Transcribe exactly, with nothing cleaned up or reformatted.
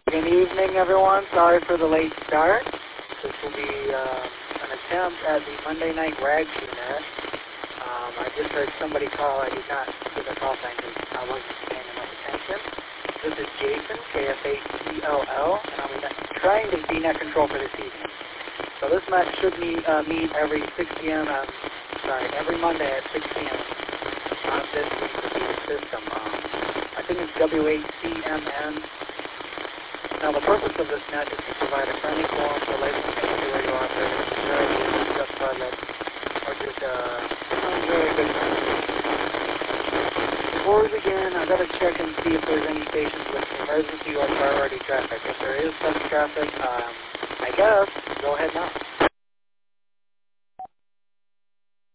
Good evening, everyone. Sorry for the late start. This will be uh, an attempt at the Monday Night Rags Unit. Um, I just heard somebody call. I did not give a call sign because I wasn't paying enough attention. This is Jason, K F H E L L, and I'm net, trying to be net control for this evening. So this match should meet, uh, meet every six p m Um, sorry, every Monday at six p m on this week's system. Um, I think it's W H C M N. Now, the purpose of this net is to provide a friendly forum for licensed radio operators to share ideas, discuss projects, or just uh, some very good conversation. Before we begin, I've got to check and see if there's any stations with emergency or priority traffic. If there is such traffic, um, I guess, go ahead now.